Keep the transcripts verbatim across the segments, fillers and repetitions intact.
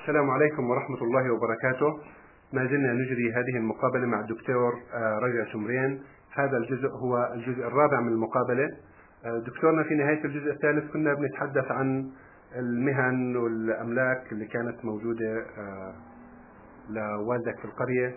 السلام عليكم ورحمة الله وبركاته. ما زلنا نجري هذه المقابلة مع الدكتور رجع شمرين. هذا الجزء هو الجزء الرابع من المقابلة. دكتورنا، في نهاية الجزء الثالث كنا بنتحدث عن المهن والأملاك اللي كانت موجودة لوالدك في القرية.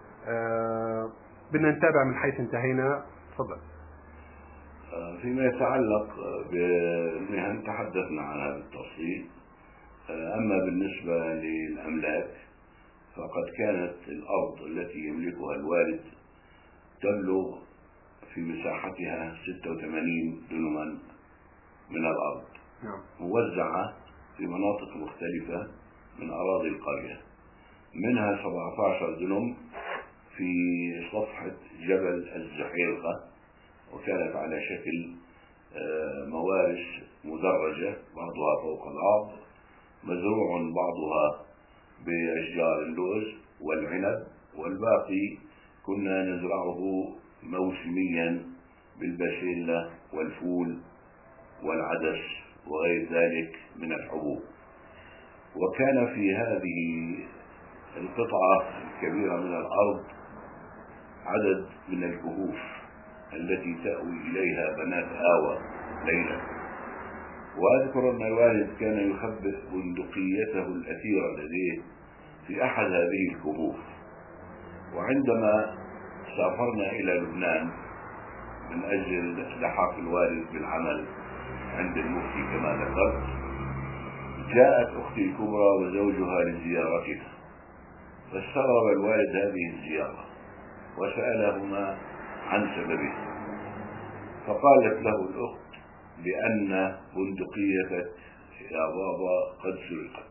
بدنا نتابع من حيث انتهينا. تفضل. فيما يتعلق بالمهن تحدثنا عن هذا التفصيل. أما بالنسبة للأملاك فقد كانت الأرض التي يملكها الوالد تبلغ في مساحتها ستة وثمانين دنما من الأرض، موزعة في مناطق مختلفة من أراضي القرية، منها سبعة عشر دنم في صفحة جبل الزحيرقة، وكانت على شكل موارث مدرجة بعضها فوق البعض، مزروع بعضها بأشجار اللوز والعنب، والباقي كنا نزرعه موسميا بالبسلة والفول والعدس وغير ذلك من الحبوب. وكان في هذه القطعة الكبيرة من الأرض عدد من الكهوف التي تأوي إليها بنات آوى ليلا. وأذكر أن الوالد كان يخبئ بندقيته الأثيرة لديه في أحد هذه الكهوف. وعندما سافرنا إلى لبنان من أجل لحاق الوالد بالعمل عند المفتي كما ذكرت، جاءت أختي الكبرى وزوجها لزيارتنا، فاستغرب الوالد هذه الزيارة وسألهما عن سببها، فقالت له الأخت بأن بندقيتك يا بابا قد سرقت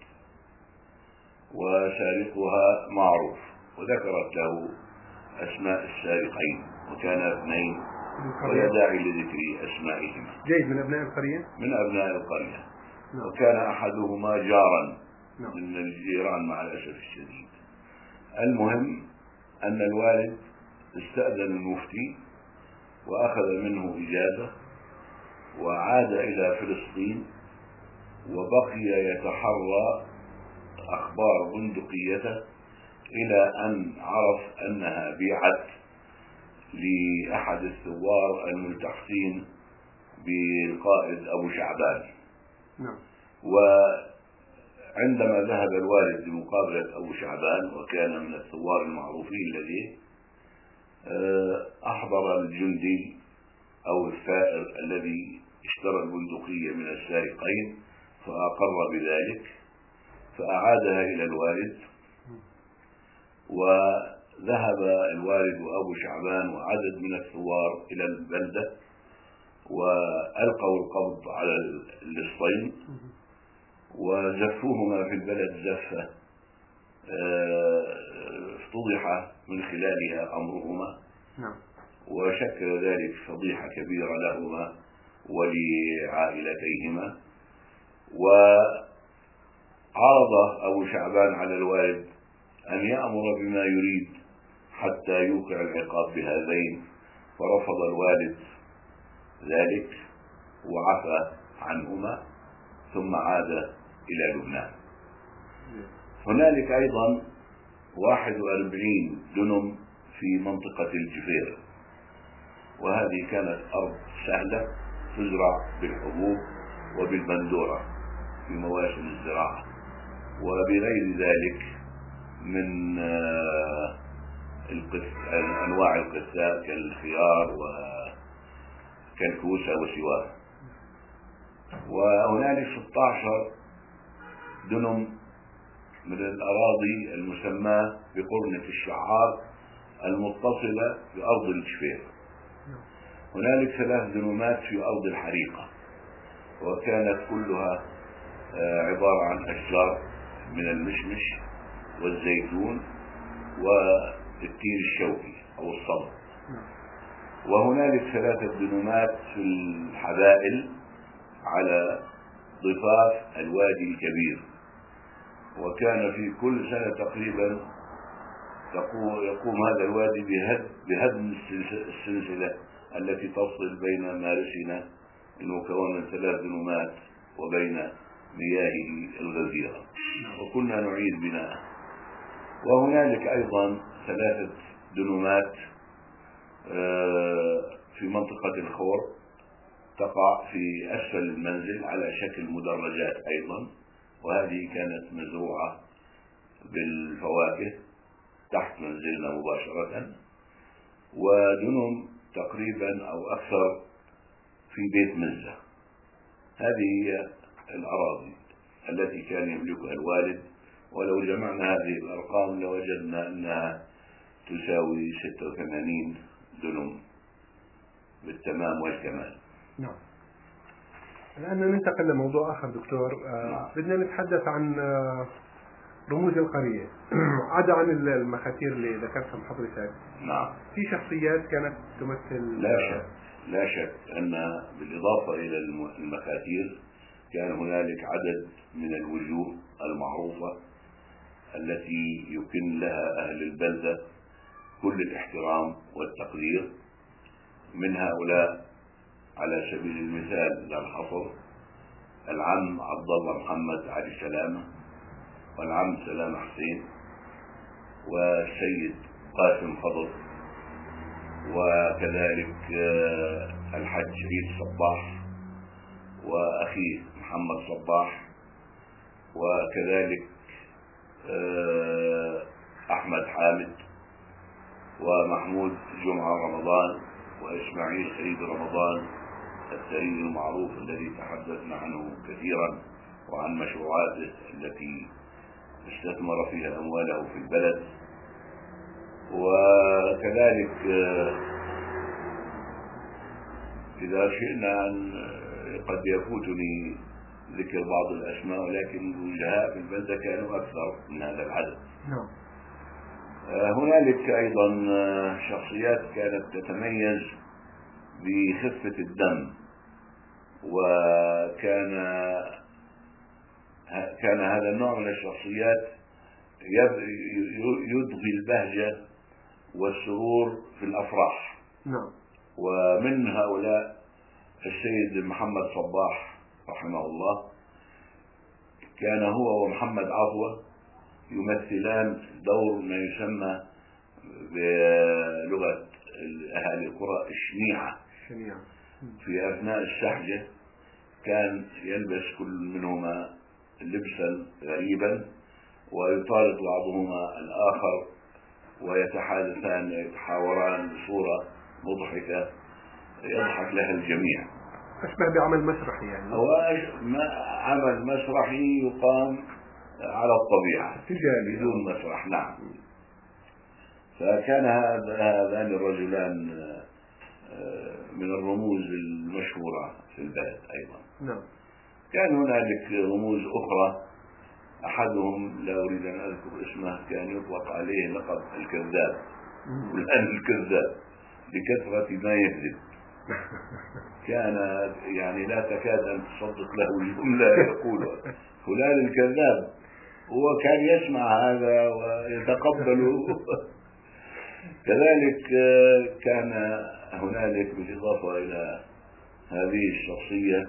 وسارقها معروف، وذكرت له أسماء السارقين، وكان اثنين ولا داعي لذكر أسمائهما. جيد، من أبناء القرية؟ من أبناء القرية. نعم. وكان أحدهما جارا نعم. من الجيران مع الأسف الشديد. المهم أن الوالد استأذن المفتي وأخذ منه إجازة وعاد إلى فلسطين، وبقي يتحرى أخبار بندقيته إلى أن عرف أنها بيعت لأحد الثوار الملتحقين بالقائد أبو شعبان. نعم. وعندما ذهب الوالد لمقابلة أبو شعبان، وكان من الثوار المعروفين لديه، أحضر الجندي أو الثائر الذي اشترى البندقية من السارقين فأقر بذلك، فأعادها إلى الوالد، وذهب الوالد وأبو شعبان وعدد من الثوار إلى البلدة وألقوا القبض على اللصين وزفوهما في البلد زفة افتضح من خلالها أمرهما، وشكل ذلك فضيحة كبيرة لهما ولعائلتيهما. وعرض أبو شعبان على الوالد أن يأمر بما يريد حتى يوقع العقاب بهذين، فرفض الوالد ذلك وعفى عنهما ثم عاد إلى لبنان. هنالك أيضا واحد وأربعين دنم في منطقة الجفير، وهذه كانت أرض سهلة تزرع بالحبوب وبالبندورة في مواسم الزراعة، وبغير ذلك من أنواع القثاء كالخيار وكالكوسة وسواه. وهنالك ستة عشر دنم من الأراضي المسماة بقرنة الشعار المتصلة بأرض الجفير. هنالك ثلاث دنومات في أرض الحريقة، وكانت كلها عبارة عن أشجار من المشمش والزيتون والتين الشوكي أو الصبر. وهنالك ثلاثة دنومات في الحبائل على ضفاف الوادي الكبير، وكان في كل سنة تقريبا يقوم هذا الوادي بهدم السلسلة التي تفصل بين مارسنا المكون من ثلاث دنومات وبين مياهه الغزيرة. وكنا نعيد بناءه. وهنالك أيضا ثلاثة دنومات في منطقة الخور تقع في أسفل المنزل على شكل مدرجات أيضا، وهذه كانت مزروعة بالفواكه تحت منزلنا مباشرة. ودنم تقريبا أو أكثر في بيت مزة. هذه هي الأراضي التي كان يملكها الوالد، ولو جمعنا هذه الأرقام لوجدنا أنها تساوي ستة وثمانين دنم بالتمام والكمال. نعم. الآن ننتقل لموضوع آخر دكتور. نعم. بدنا نتحدث عن رموز القرية. عدا عن المخاتير اللي ذكرتها حضرتك. نعم. في شخصيات كانت تمثل. لا شك لا شك أن بالإضافة إلى المخاتير كان هنالك عدد من الوجوه المعروفة التي يكن لها أهل البلدة كل الاحترام والتقدير. من هؤلاء على سبيل المثال لا الحصر العم عبد الله محمد علي سلامة، والعم سلامة حسين، والسيد قاسم خضر، وكذلك الحج عيد صباح وأخيه محمد صباح، وكذلك أحمد حامد، ومحمود جمعة رمضان، وإسماعيل خليل رمضان الثري المعروف الذي تحدثنا عنه كثيرا وعن مشروعاته التي استثمر فيها أمواله في البلد. وكذلك إذا شئنا أن قد يفوتني ذكر بعض الأسماء، ولكن الوجهاء في البلدة كانوا أكثر من هذا العدد. نعم. هنالك أيضا شخصيات كانت تتميز بخفة الدم، وكان كان هذا النوع من الشخصيات يضغي البهجة والسرور في الأفراح. نعم. ومن هؤلاء السيد محمد صباح رحمه الله، كان هو ومحمد عطوة يمثلان دور ما يسمى بلغة أهل القرى الشنيعة. في أثناء السحجة كان يلبس كل منهما لبسا غريبا، ويطارد بعضهما الآخر ويتحادثان يتحاوران بصورة مضحكة يضحك لها الجميع. أشبه بعمل مسرحي يعني. هو عمل مسرحي يقام على الطبيعة بدون مسرح. نعم. فكان هذان الرجلان من الرموز المشهورة في البلد أيضا. نعم. كان هنالك رموز أخرى، أحدهم لا أريد أن أذكر اسمه كان يطلق عليه لقب الكذاب، والآن الكذاب لكثرة ما يكذب. كان يعني لا تكاد أن تصدق له الجملة يقول فلان الكذاب، هو كان يسمع هذا ويتقبله. كذلك كان هنالك بالإضافة إلى هذه الشخصية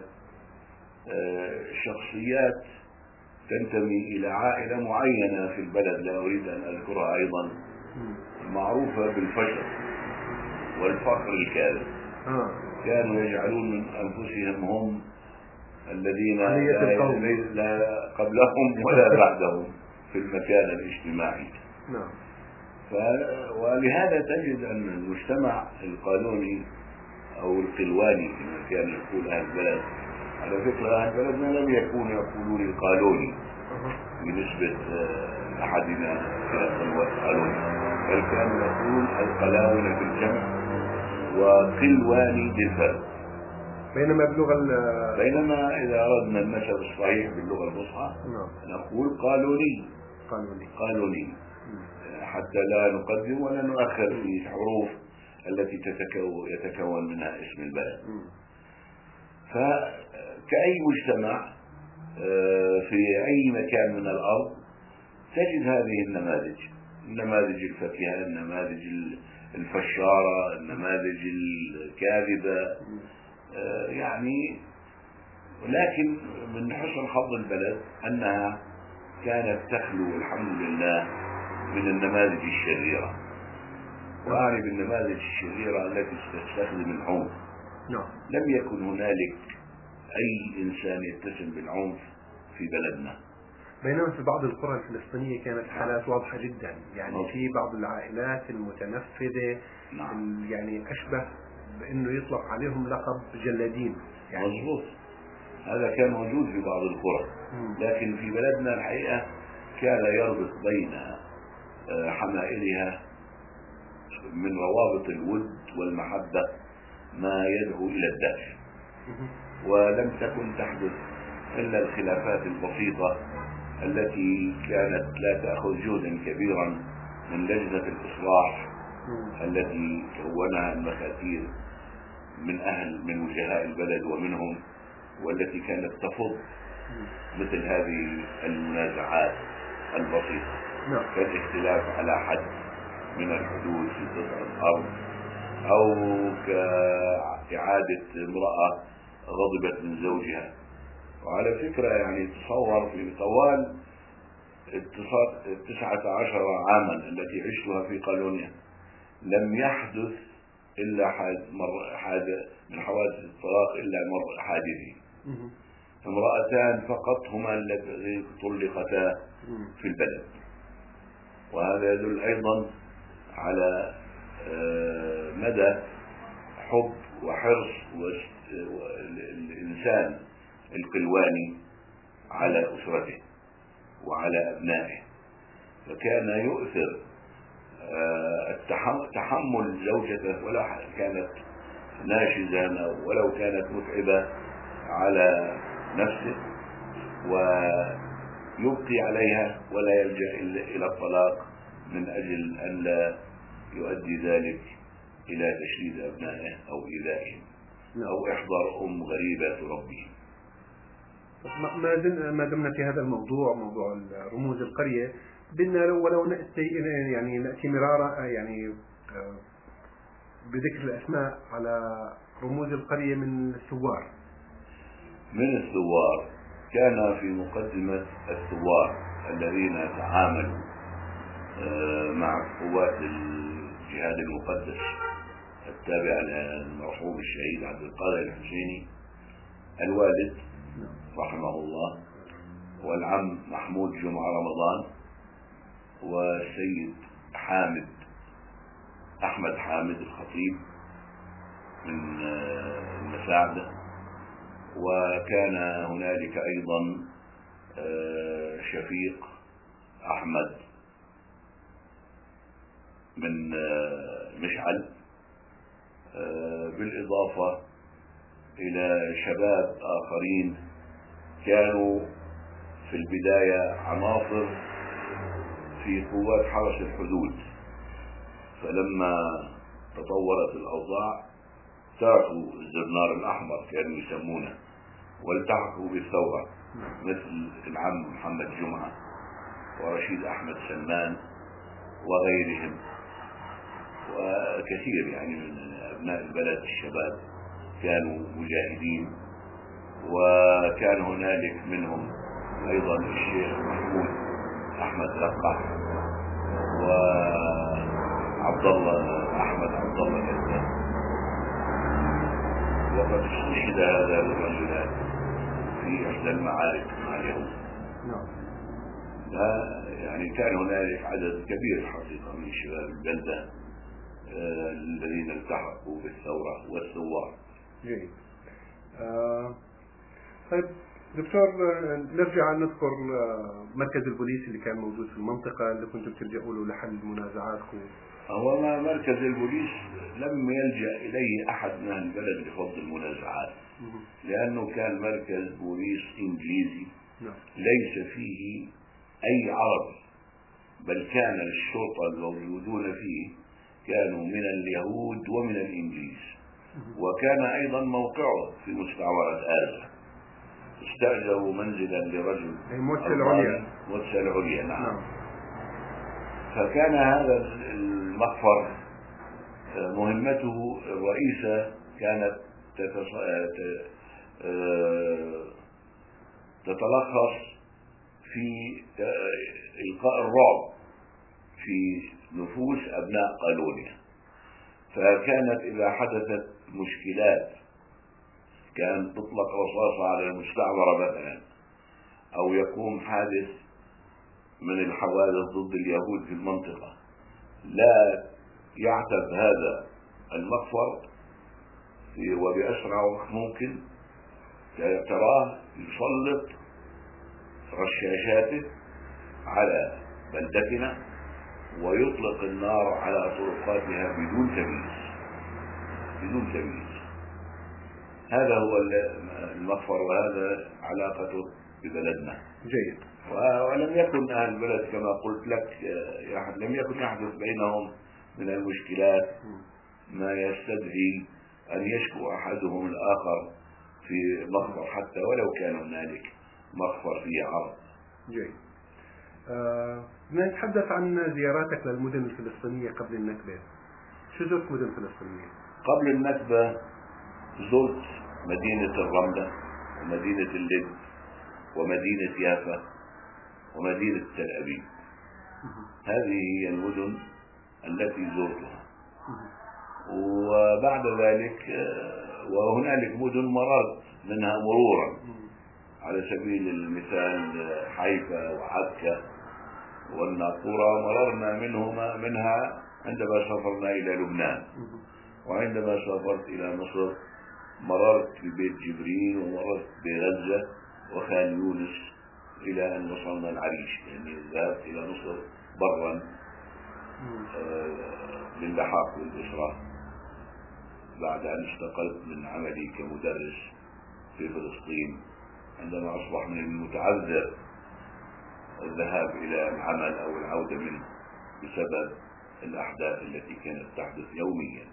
شخصيات تنتمي إلى عائلة معينة في البلد لا أريد أن أذكرها أيضا، معروفة بالفشل والفقر الكاذب. كانوا يجعلون من أنفسهم هم الذين لا قبلهم ولا بعدهم في المكان الاجتماعي. نعم. ولهذا تجد أن المجتمع القانوني أو القلواني كما كان يقول أهل البلد، على فكرة أهل بلدنا لم يكونوا يقولون القانوني بنسبة أحدنا إلى القانوني، بل كانوا يقولون القلاونة بالجمع وقلواني بالفرد. بينما بلغة بينما إذا أردنا النسب الصحيح باللغة الفصحى نقول قانوني قانوني قانوني حتى لا نقدم ولا نؤخر في الحروف التي يتكون منها اسم البلد. فكأي مجتمع في أي مكان من الأرض تجد هذه النماذج، النماذج الفكهة، النماذج الفشارة، النماذج الكاذبة يعني. لكن من حسن حظ البلد أنها كانت تخلو الحمد لله من النماذج الشريرة، وأعني بالنماذج الشريرة التي تستخدم العنف. لم يكن هنالك أي إنسان يتسم بالعنف في بلدنا، بينما في بعض القرى الفلسطينية كانت حالات واضحة جدا، يعني نعم. في بعض العائلات المتنفذة نعم. يعني أشبه بأنه يطلق عليهم لقب جلادين يعني. مظبوط، هذا كان موجود في بعض القرى، لكن في بلدنا الحقيقة كان يربط بين حمائلها من روابط الود والمحبة ما يدعو إلى الدفع، ولم تكن تحدث إلا الخلافات البسيطة التي كانت لا تأخذ جهدا كبيرا من لجنة الإصلاح التي كونها المكاتيل من أهل من وجهاء البلد ومنهم، والتي كانت تفض مثل هذه المنازعات البسيطة كالاختلاف على حد من الحدود في قطع الأرض، أو كإعادة امرأة غضبت من زوجها. وعلى فكرة يعني تصور في طوال التسعة عشر عاما التي عشتها في قالونيا لم يحدث إلا حادث من حوادث الطلاق إلا مر حادثين، امرأتان فقط هما التي طلقتا في البلد. وهذا يدل أيضا على مدى حب وحرص الإنسان القلواني على أسرته وعلى أبنائه، فكان يؤثر تحمل زوجته ولو كانت ناشزة ولو كانت متعبة على نفسه، ويبقي عليها ولا يلجأ إلى الطلاق من أجل أن لا يؤدي ذلك إلى تشريد أبنائه أو إيذائهم أو إحضار أم غريبة تربيهم. ما ما دمنا في هذا الموضوع، موضوع رموز القرية، بدنا ولو نأتي يعني نأتي مرارا يعني بذكر الأسماء على رموز القرية من الثوار. من الثوار كان في مقدمة الثوار الذين تعاملوا مع قوات الجهاد المقدس التابع للمرحوم الشهيد عبد القادر الحسيني الوالد رحمه الله، والعم محمود جمعة رمضان، والسيد حامد أحمد حامد الخطيب من المساعدة، وكان هنالك أيضا شفيق أحمد من مشعل، بالإضافة إلى شباب آخرين كانوا في البداية عناصر في قوات حرس الحدود، فلما تطورت الأوضاع تركوا الزرنار الأحمر كانوا يسمونه والتحقوا بالثورة، مثل العم محمد جمعة ورشيد أحمد سلمان وغيرهم، وكثير يعني من أبناء البلد الشباب كانوا مجاهدين. وكان هنالك منهم أيضا الشيخ محمود أحمد رقح وعبد الله أحمد عبد الله كذاب، وقد استشهد هذا الرجلان في إحدى المعارك مع اليهود. يعني كان هنالك عدد كبير حقيقة من شباب البلدة آه الذين التحقوا بالثورة والثوار. جيد. آه طيب دكتور، نرجع نذكر مركز البوليس اللي كان موجود في المنطقة اللي كنتم تلجأوا له لحل منازعاتكم. هو ما مركز البوليس لم يلجأ إليه أحد من البلد لفض المنازعات، لأنه كان مركز بوليس إنجليزي ليس فيه أي عربي، بل كان الشرطة الموجودون فيه كانوا من اليهود ومن الإنجليز، وكان أيضا موقعه في مستعمرة آزا، استأجروا منزلا لرجل موسى العليا موسى العليا نعم. نعم. فكان هذا المخفر مهمته الرئيسة كانت تتلخص في إلقاء الرعب في نفوس أبناء قالونيا. فكانت إذا حدثت مشكلات كان تطلق رصاصة على المستعمرة مثلا، أو يقوم حادث من الحوادث ضد اليهود في المنطقة، لا يعتب هذا المخفر وبأسرع وقت ممكن تراه يسلط رشاشاته على بلدتنا ويطلق النار على طرقاتها بدون تمييز بدون تمييز. هذا هو المخفر، وهذا علاقته ببلدنا. جيد. ولم يكن أهل البلد كما قلت لك لم يكن يحدث بينهم من المشكلات ما يستدعي أن يشكو أحدهم الآخر في مخفر، حتى ولو كان هنالك مخفر فيه عرض. جيد. آه، نتحدث عن زياراتك للمدن الفلسطينية قبل النكبة. شو زرت مدن فلسطينية؟ قبل النكبة زرت مدينة الرملة ومدينة اللد ومدينة يافا ومدينة تل أبيب. هذه هي المدن التي زرتها. وبعد ذلك وهنالك مدن مررت منها مرورا، على سبيل المثال حيفا وعكا والناقورة مررنا منهما منها عندما سافرنا إلى لبنان. وعندما سافرت إلى مصر مررت ببيت جبريل ومررت بغزة وخان يونس إلى أن وصلنا العريش، يعني ذهبت إلى مصر برا للحاق والإسراء بعد أن استقلت من عملي كمدرس في فلسطين، عندما أصبح من المتعذر الذهاب إلى العمل أو العودة منه بسبب الأحداث التي كانت تحدث يوميا.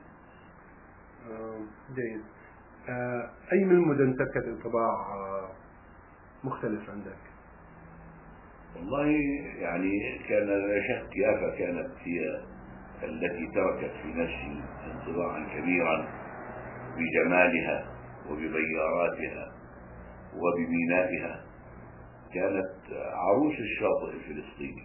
جيد. أي من المدن تركت انطباع مختلف عندك؟ والله يعني كان لا شك يافا كانت هي التي تركت في نفسي انطباعا كبيرا بجمالها وببياراتها وبمينائها. كانت عروس الشاطئ الفلسطيني.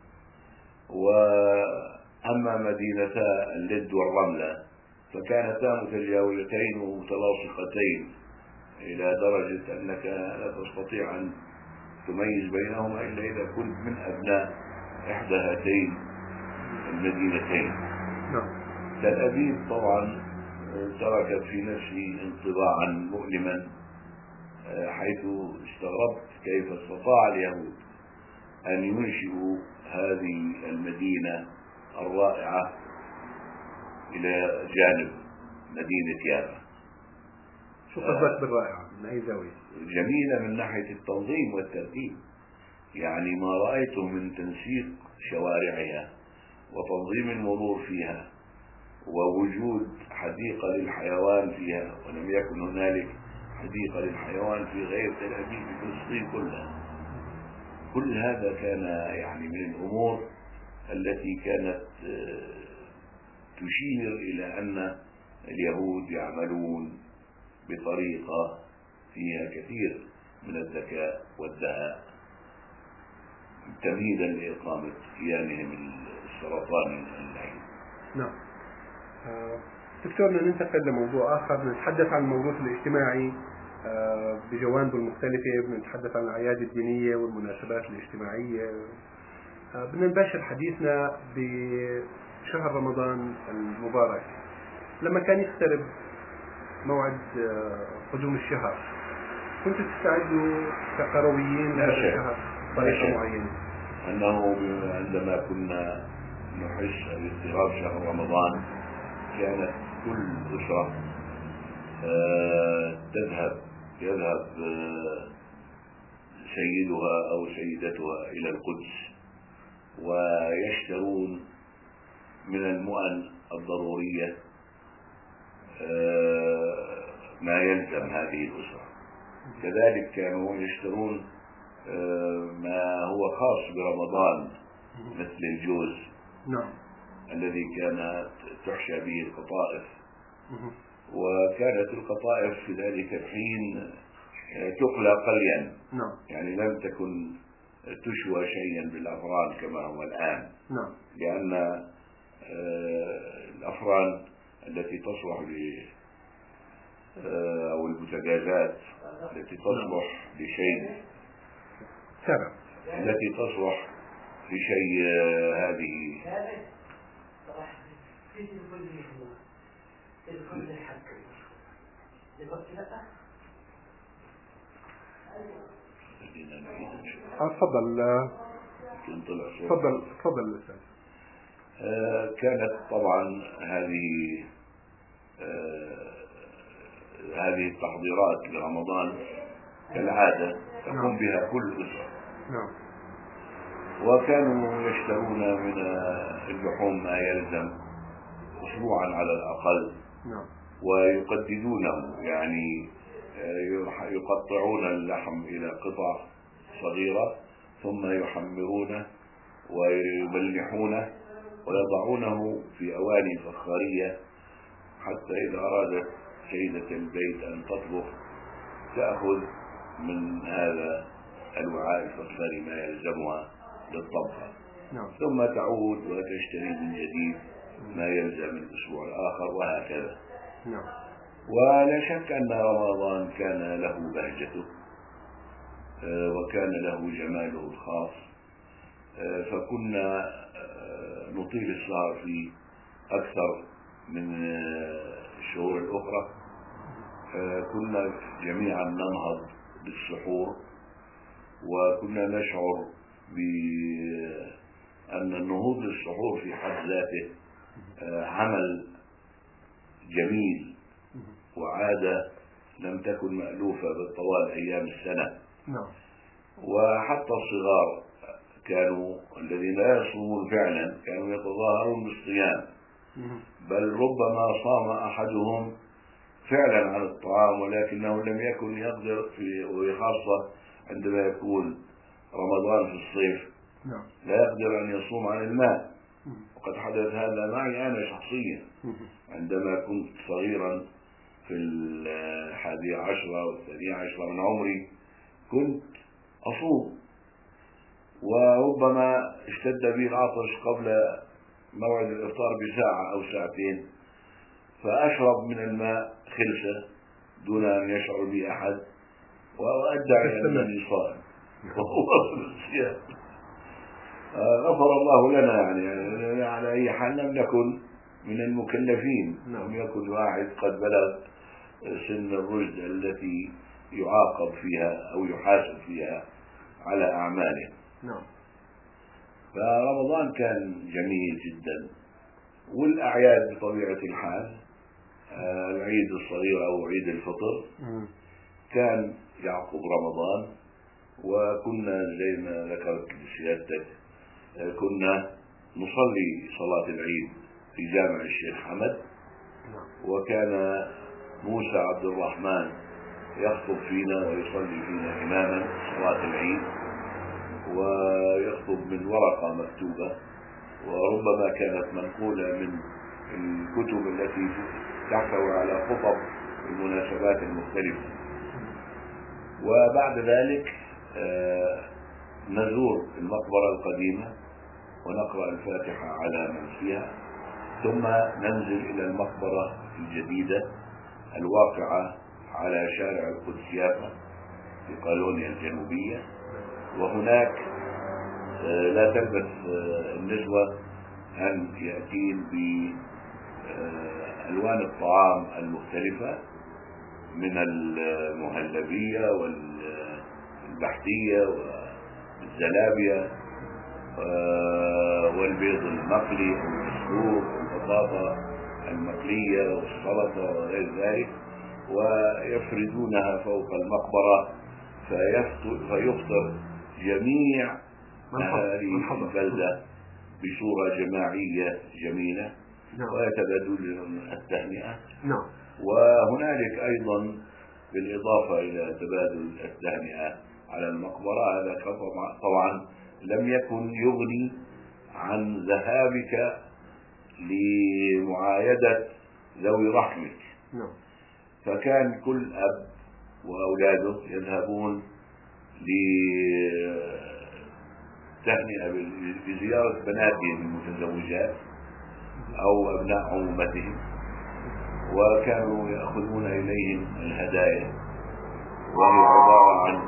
وأما مدينتا اللد والرملة فكانتا متجاورتين ومتلاصقتين إلى درجة أنك لا تستطيع أن تميز بينهما إلا إذا كنت من أبناء إحدى هاتين المدينتين. تل أبيب طبعا تركت في نفسي انطباعا مؤلما، حيث استغربت كيف استطاع اليهود أن ينشئوا هذه المدينة الرائعة إلى جانب مدينة يافا. شو قصدك بالرائعة؟ من أي زاوية؟ جميلة من ناحية التنظيم والترتيب، يعني ما رأيته من تنسيق شوارعها وتنظيم المرور فيها ووجود حديقة للحيوان فيها، ولم يكن هنالك حديقة للحيوان في غير تل أبيب في فلسطين كلها. كل هذا كان يعني من الأمور التي كانت تشير إلى أن اليهود يعملون بطريقة فيها كثير من الذكاء والدهاء تمهيدا لإقامة كيانهم السرطاني اللعين. نعم. دكتورنا ننتقل لموضوع آخر، نتحدث عن الموروث الاجتماعي بجوانبه المختلفة، بنتحدث عن الأعياد الدينية والمناسبات الاجتماعية. بدنا نباشر حديثنا بشهر رمضان المبارك. لما كان يقترب موعد قدوم الشهر كنت تستعدوا كقرويين لهذا الشهر بطريقة معينة؟ أنه عندما كنا نحس باقتراب شهر رمضان كانت كل أسرة تذهب يذهب سيدها أو سيدتها إلى القدس ويشترون من المؤن الضرورية ما يلزم هذه الأسرة. كذلك كانوا يشترون ما هو خاص برمضان مثل الجوز نعم. الذي كانت تحشى به القطائف، وكانت القطائف في ذلك الحين تقلى قليا. نعم. يعني لم تكن تشوى شيئا بالأفران كما هو الآن. نعم. لأن الأفران التي تصلح ل أو البوتاجازات التي تصلح لشيء سبع التي تصلح لشيء هذه تفضل تفضل تفضل أستاذ. كانت طبعا هذه هذه التحضيرات لرمضان كالعادة تقوم بها كل أسرة. نعم. وكانوا يشترون من اللحوم ما يلزم أسبوعا على الأقل. نعم. ويقددونه، يعني يقطعون اللحم إلى قطع صغيرة ثم يحمرونه ويملحونه ويضعونه في أواني فخارية، حتى إذا أرادت سيدة البيت أن تطبخ تأخذ من هذا الوعاء الفخاري ما يلزمها للطبخ. نعم. ثم تعود وتشتري من جديد ما يلزم الأسبوع الآخر وهكذا. نعم. ولا شك أن رمضان كان له بهجته وكان له جماله الخاص، فكنا نطيل السهر فيه أكثر من الشهور الأخرى. كنا جميعا ننهض بالسحور، وكنا نشعر بأن النهوض للسحور في حد ذاته عمل جميل وعادة لم تكن مألوفة بالطوال أيام السنة. نعم. وحتى الصغار كانوا الذين لا يصومون فعلا كانوا يتظاهرون بالصيام، بل ربما صام أحدهم فعلا عن الطعام ولكنه لم يكن يقدر في، وخاصة عندما يكون رمضان في الصيف لا يقدر أن يصوم عن الماء. وقد حدث هذا معي أنا شخصيا عندما كنت صغيرا في الحادية عشرة والثانية عشرة من عمري كنت أصوم، وربما اشتد بي العطش قبل موعد الإفطار بساعة أو ساعتين، فأشرب من الماء خلسة دون أن يشعر بي أحد وأدعي أنني صائم وهو الصيام. غفر الله لنا، يعني على أي حال لم نكن من المكلفين، لم يكن واحد قد بلغ سن الرشد التي يعاقب فيها أو يحاسب فيها على أعماله. نعم. فرمضان كان جميل جدا، والأعياد بطبيعة الحال العيد الصغير أو عيد الفطر كان يعقب رمضان. وكنا زي ما ذكرت لسيادتك كنا نصلي صلاة العيد في جامع الشيخ حمد، وكان موسى عبد الرحمن يخطب فينا ويصلي فينا إماما صلاة العيد، ويخطب من ورقة مكتوبة، وربما كانت منقولة من الكتب التي تحتوي على خطب المناسبات المختلفة. وبعد ذلك نزور المقبرة القديمة ونقرأ الفاتحة على من فيها، ثم ننزل إلى المقبرة الجديدة الواقعة على شارع القدس يافا في قالونيا الجنوبية. وهناك لا تلبث النسوة أن يأتين بألوان الطعام المختلفة من المهلبية والبحتية والزلابية والبيض المقلي والمسلوق والبطاطا المقلية والسلطة وغير ذلك، ويفردونها فوق المقبرة فيفطر جميع هذه البلدة بصورة جماعية جميلة ويتبادلون التهنئة. وهنالك أيضا بالإضافة إلى تبادل التهنئة على المقبرة، هذا طبعا لم يكن يغني عن ذهابك لمعايدة ذوي رحمك. فكان كل أب وأولاده يذهبون التهنئة بزيارة بناتهم المتزوجات أو أبناء عمومتهم، وكانوا يأخذون إليهم الهدايا، وهي عبارة عن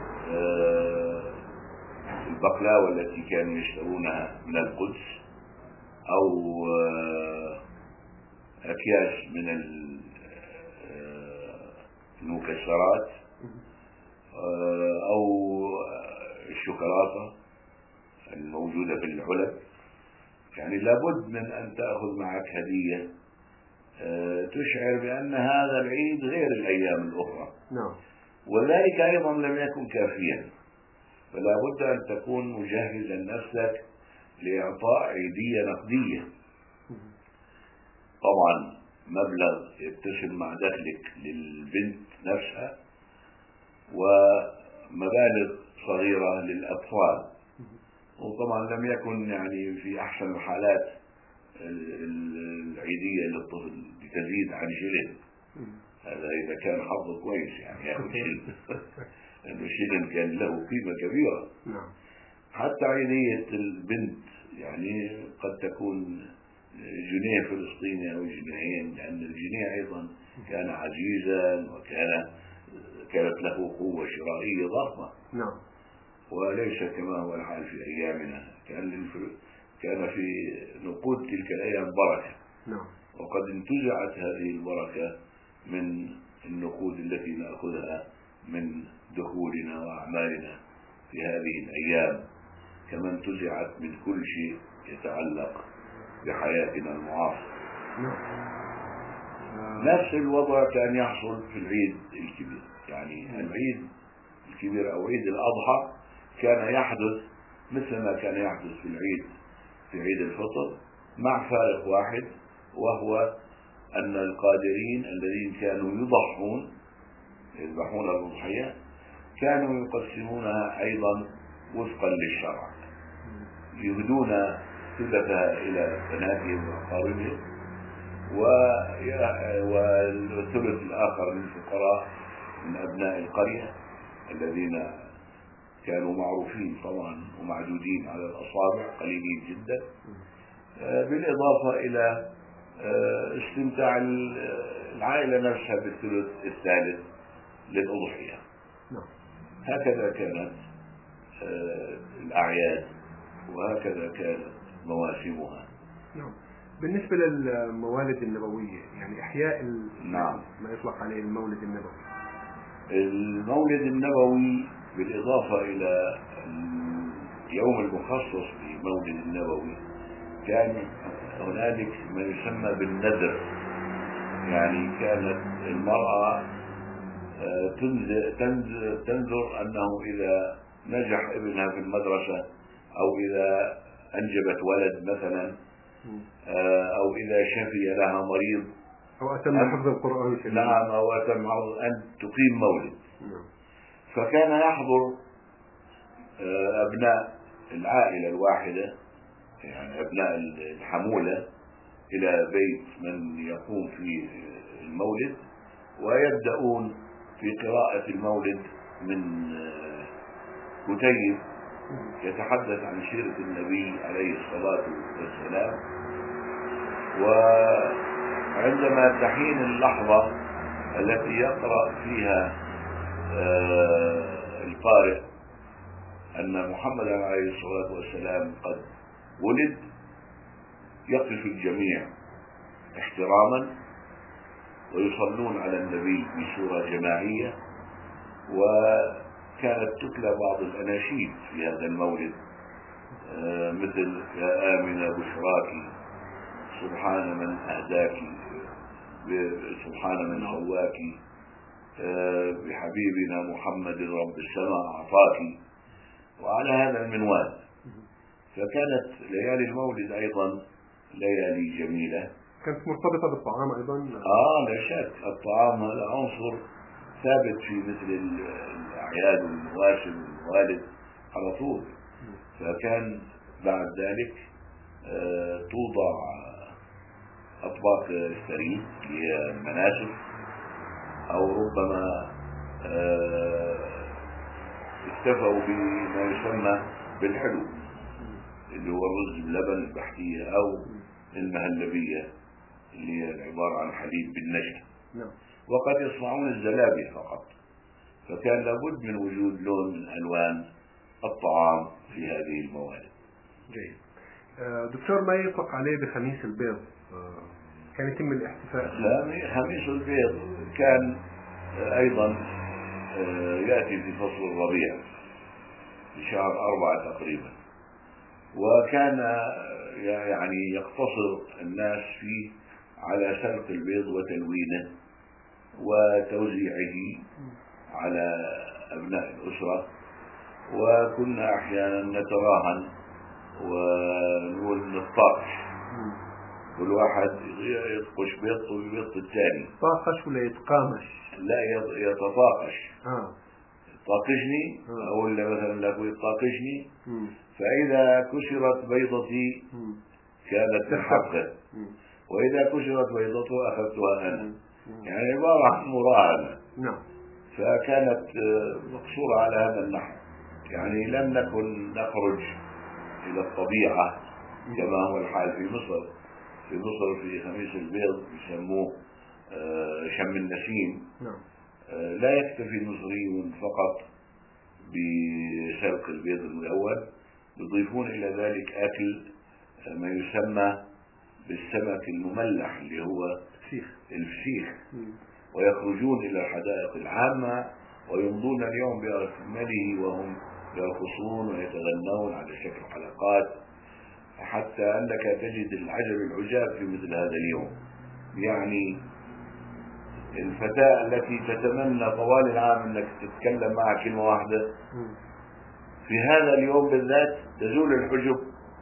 البقلاوة التي كانوا يشترونها من القدس، أو أكياس من المكسرات، أو الشوكولاتة الموجودة في العلب. يعني لابد من أن تأخذ معك هدية تشعر بأن هذا العيد غير الأيام الأخرى. نعم. وذلك أيضا لم يكن كافيا، فلا بد أن تكون مجهزا نفسك لإعطاء عيدية نقدية، طبعا مبلغ يتسم مع دخلك للبنت نفسها، ومبالغ صغيرة للأطفال. وطبعا لم يكن يعني في أحسن الحالات العيدية للطفل تزيد عن شلن، هذا إذا كان حظه كويس يعني يأخذ شلن، لأنه الشلن كان له قيمة كبيرة. حتى عيدية البنت يعني قد تكون جنيه فلسطيني أو جنيهين، لأن الجنيه أيضا كان عزيزا وكان كانت له قوة شرائية ضخمة. نعم. وليس كما هو الحال في أيامنا، كان كان في نقود تلك الأيام بركة. نعم. وقد انتزعت هذه البركة من النقود التي نأخذها من دخولنا وأعمالنا في هذه الأيام، كما انتزعت من كل شيء يتعلق بحياتنا المعاصرة. نعم. نفس الوضع كان يحصل في العيد الكبير، يعني العيد الكبير أو عيد الأضحى كان يحدث مثل ما كان يحدث في العيد في عيد الفطر، مع فارق واحد، وهو أن القادرين الذين كانوا يضحون يذبحون الأضحية كانوا يقسمونها أيضا وفقا للشرع، يهدون ثلثها إلى بناتهم وأقاربهم، والثلث الآخر للفقراء من أبناء القرية الذين كانوا معروفين طبعا ومعدودين على الأصابع، قليلين جدا، بالإضافة إلى استمتاع العائلة نفسها بالثلث الثالث للأضحية. هكذا كانت الأعياد وهكذا كانت مواسمها. نعم. بالنسبة للموالد النبوية، يعني إحياء نعم. ما يطلق عليه المولد النبوي. المولد النبوي بالإضافة إلى اليوم المخصص بالمولد النبوي كان هنالك ما يسمى بالنذر، يعني كانت المرأة تنذر أنه إذا نجح ابنها في المدرسة، أو إذا أنجبت ولد مثلا، أو إذا شفي لها مريض، أو أتم حفظ القرآن الكريم. نعم، أو أتم أن تقيم مولد. نعم. فكان يحضر أبناء العائلة الواحدة، يعني أبناء الحمولة، إلى بيت من يقوم فيه المولد، ويبدأون في قراءة المولد من كتيب يتحدث عن سيرة النبي عليه الصلاة والسلام. وعندما تحين اللحظة التي يقرأ فيها القارئ أن محمد عليه الصلاة والسلام قد ولد، يقف الجميع احتراما ويصلون على النبي بصورة جماعية، وكانت تتلى بعض الأناشيد في هذا المولد، مثل يا آمنة بشراك، سبحان من أهداك، سبحان من هواك، بحبيبنا محمد رب السماء أعطاك، وعلى هذا المنوال. فكانت ليالي المولد أيضا ليالي جميلة، كانت مرتبطة بالطعام أيضا. آه لا شك، الطعام هذا عنصر ثابت في مثل الأعياد والمواسم والموالد على طول. فكان بعد ذلك توضع أطباق الثريد للمناسف، أو ربما اكتفوا بما يسمى بالحلو اللي هو الرز بلبن البحتية أو المهلبية اللي هي عبارة عن حليب بالنشا. نعم. وقد يصنعون الزلابية فقط، فكان لابد من وجود لون من ألوان الطعام في هذه الموالد. جيد. دكتور، ما يطلق عليه بخميس البيض كان يتم الاحتفاء؟ خميس البيض كان أيضا يأتي في فصل الربيع في شهر أربعة تقريبا، وكان يعني يقتصر الناس فيه على سلق البيض وتلوينه وتوزيعه على أبناء الأسرة. وكنا أحيانا نتراهن ونقول نطاقش، كل واحد يطقش بيض ويبيض الثاني. طاقش ولا يتقامش؟ لا، يتطاقش. آه. طاقشني أقول له مثلا لأبوي طاقشني، فإذا كسرت بيضتي كانت من حقه، وإذا كسرت بيضته أخذتها أنا. يعني عبارة عن مراهنة. نعم. فكانت مقصورة على هذا النحو، يعني لم نكن نخرج إلى الطبيعة كما هو الحال في مصر. في مصر في خميس البيض يسموه شم النسيم. نعم. لا يكتفي المصريون فقط بسلق البيض الملون، يضيفون إلى ذلك أكل ما يسمى بالسمك المملح اللي هو الفسيخ، ويخرجون إلى الحدائق العامة ويمضون اليوم بأكمله وهم يرقصون ويتغنون على شكل حلقات، حتى أنك تجد العجب العجاب في مثل هذا اليوم. يعني الفتاة التي تتمنى طوال العام أنك تتكلم معها كلمة واحدة، في هذا اليوم بالذات تزول الحجب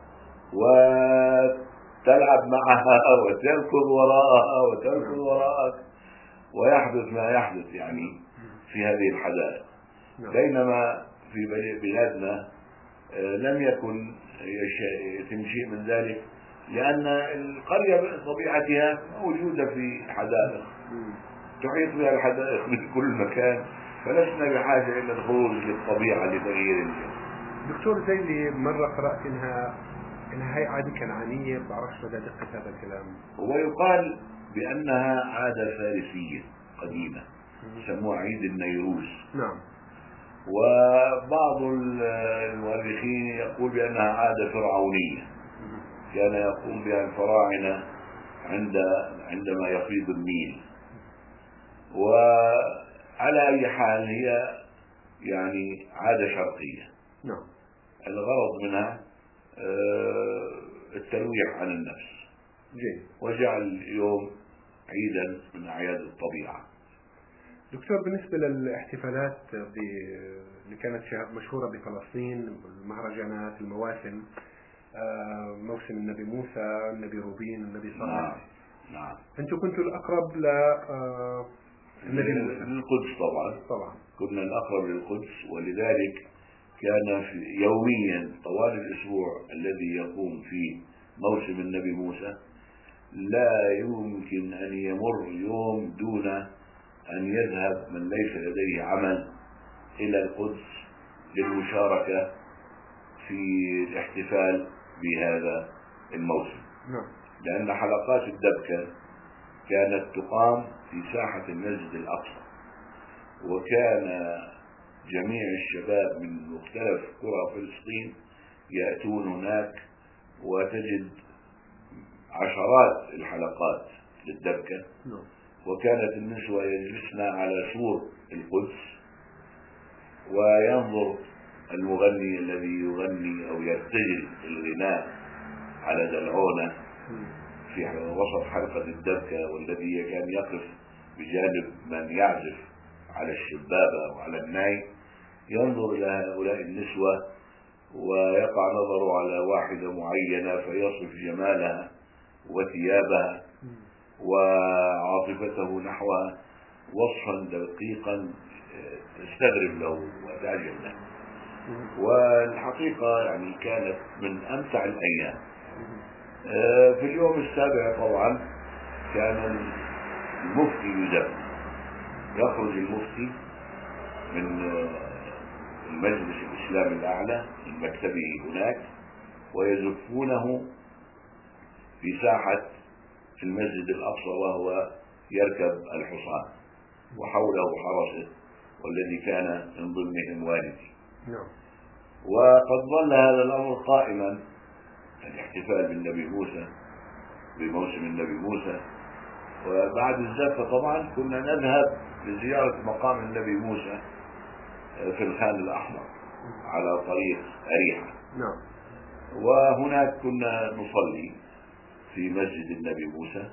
وتلعب معها وتركض وراءها وتركض وراءك، ويحدث ما يحدث يعني في هذه الحدائق. بينما في بلادنا لم يكن يتم شيء من ذلك، لأن القرية بطبيعتها موجودة في حدائق تحيط بها الحدائق من كل مكان، فلسنا بحاجة إلى الخروج للطبيعة لتغيير الجو. دكتور، زي اللي مرة قرأت إنها إنها هي عادة كنعانية، بعرفش مدى دقة هذا الكلام. ويقال بأنها عادة فارسية قديمة يسموها عيد النيروز. نعم. وبعض المؤرخين يقول بأنها عادة فرعونية كان يقوم بها الفراعنة عند عندما يفيض النيل. وعلى أي حال هي يعني عادة شرقية. نعم. الغرض منها الترويح عن النفس. جيد. وجعل اليوم عيدا من أعياد الطبيعة. دكتور، بالنسبة للاحتفالات اللي كانت مشهورة بفلسطين، المهرجانات، المواسم، موسم النبي موسى، النبي روبين، النبي صالح. نعم. نعم. أنتم كنتوا الأقرب ل النبي موسى. للقدس طبعا. طبعا. كنا الأقرب للقدس، ولذلك كان في يوميا طوال الأسبوع الذي يقوم فيه موسم النبي موسى لا يمكن أن يمر يوم دون أن يذهب من ليس لديه عمل إلى القدس للمشاركة في الاحتفال بهذا الموسم. نعم. لأن حلقات الدبكة كانت تقام في ساحة المسجد الأقصى، وكان جميع الشباب من مختلف قرى فلسطين يأتون هناك، وتجد عشرات الحلقات للدبكة. وكانت النسوة يجلسن على سور القدس وينظر المغني الذي يغني أو يرتجل الغناء على دلعونة في وسط حلقة الدبكة، والذي كان يقف بجانب من يعزف على الشبابة وعلى الناي ينظر إلى هؤلاء النسوة ويقع نظره على واحدة معينة فيصف جمالها وثيابها وعاطفته نحوها وصفا دقيقا تستغرب له وتعجب له. والحقيقة يعني كانت من أمتع الأيام. في اليوم السابع طبعا كان المفتي يدب، يخرج المفتي من المجلس الإسلامي الأعلى من مكتبه هناك، ويزفونه في ساحة المسجد الأقصى وهو يركب الحصان وحوله حرسه والذي كان من ضمنهم والدي. وقد ظل هذا الأمر قائما، الاحتفال بالنبي موسى بموسم النبي موسى. وبعد الزفة طبعا كنا نذهب لزيارة مقام النبي موسى في الخان الأحمر على طريق أريحة، وهناك كنا نصلي في مسجد النبي موسى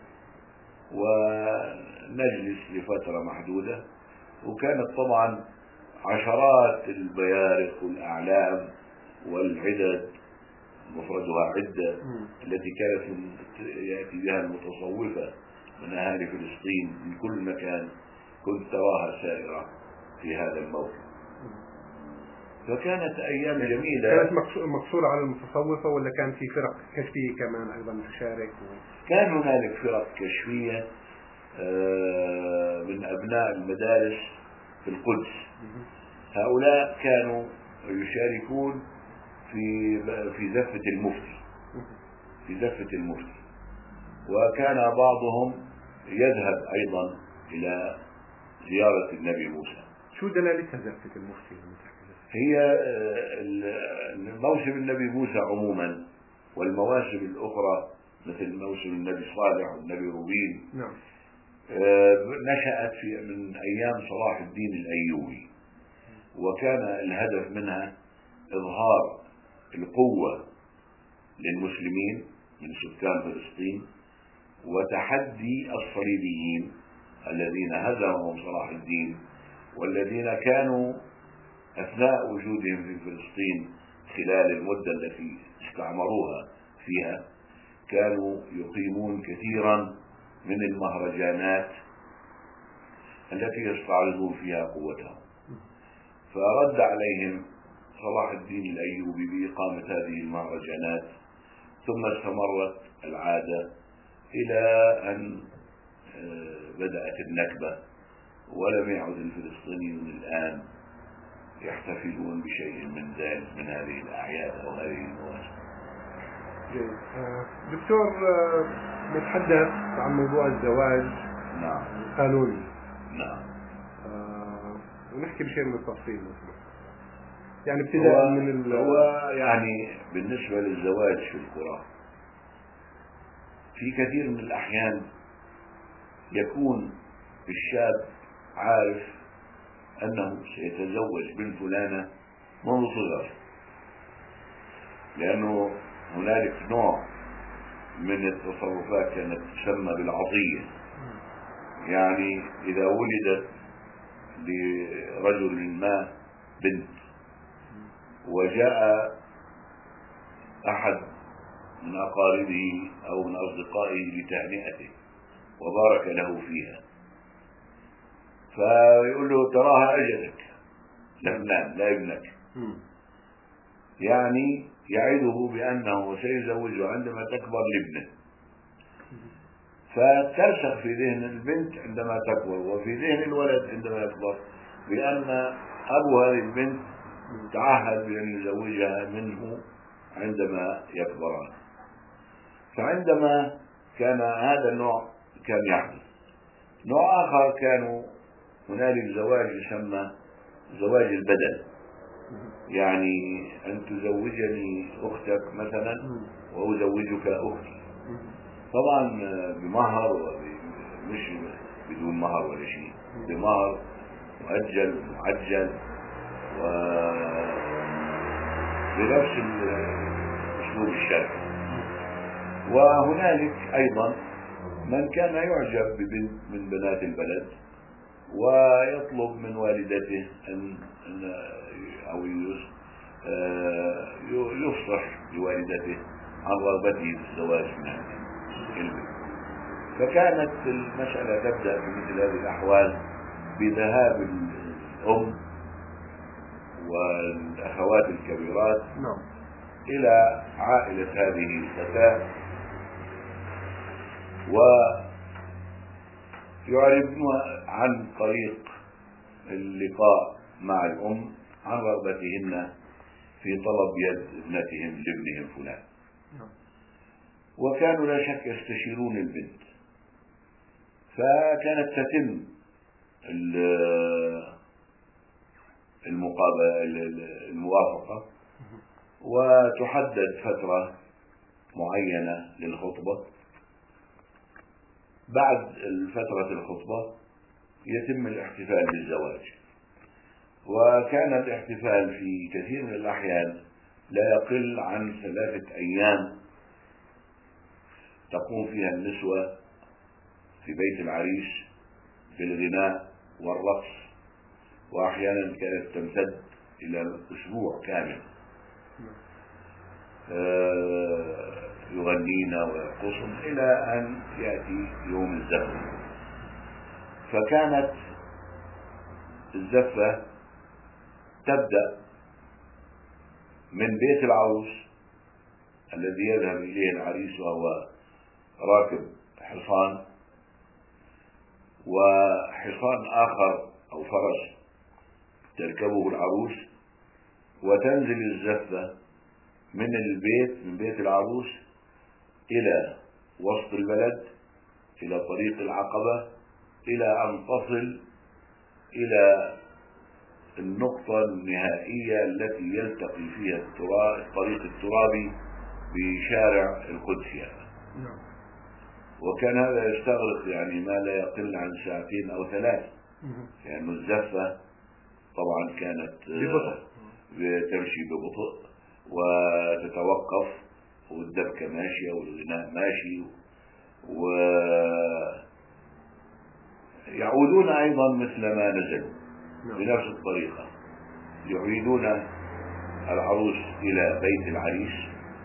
ونجلس لفترة محدودة. وكانت طبعا عشرات البيارق والأعلام والعدد، مفردها عدة، التي كانت يأتي بها المتصوفة من أهالي فلسطين من كل مكان، كنت تراها سائرة في هذا الموقف. فكانت أيام جميلة. كانت مقصورة على المتصوفة ولا كان في فرق كشفية كمان أيضا تشارك؟ و... كان هنالك فرق كشفية من أبناء المدارس في القدس، هؤلاء كانوا يشاركون في في زفة المفتي في زفة المفتي وكان بعضهم يذهب أيضا إلى زيارة النبي موسى. شو دلالتها زفة المفتي؟ هي موسم النبي موسى عموما، والمواسم الأخرى مثل موسم النبي صالح والنبي روبين نعم. نشأت في من أيام صلاح الدين الأيوبي، وكان الهدف منها إظهار القوة للمسلمين من سكان فلسطين وتحدي الصليبيين الذين هزمهم صلاح الدين، والذين كانوا أثناء وجودهم في فلسطين خلال المدة التي استعمروها فيها كانوا يقيمون كثيرا من المهرجانات التي يستعرضون فيها قوتهم. فرد عليهم صلاح الدين الأيوبي بإقامة هذه المهرجانات، ثم استمرت العادة إلى أن بدأت النكبة، ولم يعد الفلسطينيون الآن يحتفلون بشيء من ذلك من هذه الأعياد أو هذه المواسم. دكتور، نتحدث عن موضوع الزواج نعم القانوني. نعم. آه ونحكي بشيء من التفصيل مثلا، يعني ابتداء من ال هو يعني بالنسبة للزواج في القرى في كثير من الأحيان يكون الشاب عارف أنه سيتزوج بنت فلانة منذ صغره، لأنه هنالك نوع من التصرفات كانت تسمى بالعطية. يعني إذا ولدت لرجل ما بنت وجاء أحد من أقاربه أو من أصدقائه لتهنئته وبارك له فيها، فيقول له تراها أجلك لفلان لا ابنك، يعني يعده بأنه سيزوجه عندما تكبر لابنه، فترسخ في ذهن البنت عندما تكبر وفي ذهن الولد عندما يكبر بأن أبو هذه البنت تعهد بأن يزوجها منه عندما يكبران. فعندما كان هذا النوع كان يحدث. نوع آخر كانوا هنالك زواج يسمى زواج البدل، يعني أن تزوجني أختك مثلا وأزوجك أختي، طبعا بمهر، مش بدون مهر ولا شيء، بمهر مؤجل معجل وبنفس الأسلوب الشرعي. وهنالك أيضا من كان يعجب ببنت من بنات البلد ويطلب من والدته أن أو يفصح لوالدته عن رغبته في الزواج من هذه البنت. فكانت المسألة تبدأ بمثل هذه الأحوال بذهاب الأم والأخوات الكبيرات إلى عائلة هذه الفتاة ويعرفونها عن طريق اللقاء مع الأم عن رغبتهن في طلب يد ابنتهم لابنهم فلان. وكانوا لا شك يستشيرون البنت، فكانت تتم المقابلة الموافقة وتحدد فترة معينة للخطبة. بعد فترة الخطبة يتم الاحتفال بالزواج، وكان الاحتفال في كثير من الأحيان لا يقل عن ثلاثة أيام تقوم فيها النسوة في بيت العريس بالغناء والرقص، وأحيانا كانت تمتد إلى أسبوع كامل يغنين ويرقصن إلى أن يأتي يوم الزفة. فكانت الزفة تبدأ من بيت العروس الذي يذهب إليه العريس وهو راكب حصان، وحصان آخر أو فرس تركبه العروس، وتنزل الزفة من البيت من بيت العروس إلى وسط البلد إلى طريق العقبة إلى أن تصل إلى النقطة النهائية التي يلتقي فيها الطريق الترابي بشارع القدسية. وكان هذا يستغرق يعني ما لا يقل عن ساعتين أو ثلاث، لأن يعني الزفة طبعا كانت تمشي ببطء وتتوقف، والدبكة ماشية والغناء ماشي، ويعودون أيضا مثل ما نزلوا بنفس الطريقة، يعيدون العروس إلى بيت العريس،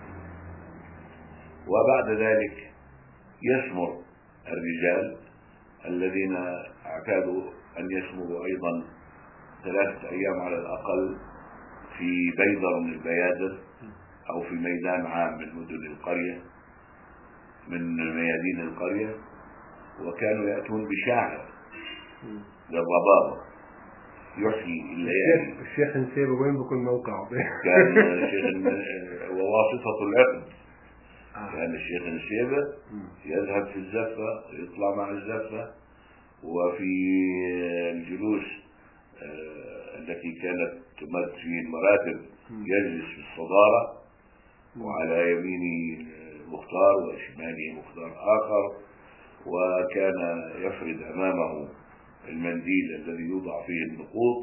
وبعد ذلك يسمر الرجال الذين اعتادوا أن يسمروا أيضا ثلاثة أيام على الأقل في بيدر من البيادر أو في ميدان عام من مدن القرية من ميادين القرية، وكانوا يأتون بشاعر للربابة يحيي الليالي. الشيخ نسيبه وين بكل موقعه؟ كان الشيخ وواسطة العقد، كان الشيخ نسيبه يذهب في الزفة ويطلع مع الزفة، وفي الجلوس التي كانت تمد فيه المراتب يجلس في الصدارة، وعلى يمينه مختار وشماله مختار آخر، وكان يفرد أمامه المنديل الذي يوضع فيه النقوط،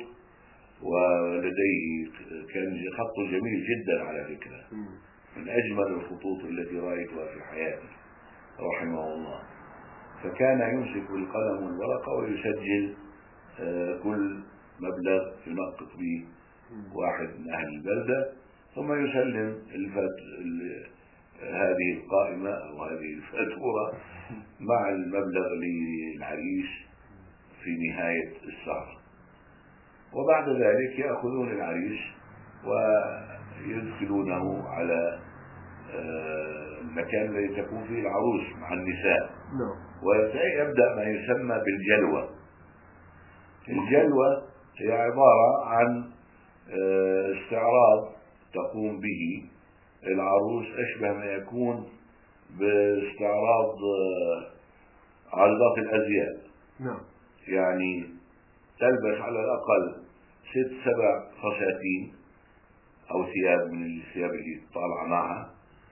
ولديه كان خط جميل جدا على فكرة، من أجمل الخطوط التي رأيتها في حياتي رحمه الله. فكان يمسك القلم والورقة ويسجل كل مبلغ ينقط به واحد من أهل البلدة، ثم يسلم الفت... هذه القائمة أو هذه الفاتورة مع المبلغ للعريس في نهاية السهرة. وبعد ذلك يأخذون العريس ويدخلونه على المكان الذي تكون فيه العروس مع النساء، ويبدأ ما يسمى بالجلوة. الجلوة هي عبارة عن استعراض تقوم به العروس أشبه ما يكون باستعراض عرضات الأزياء. نعم. يعني تلبس على الأقل ست سبع فساتين أو ثياب من الثياب اللي طالعة معها،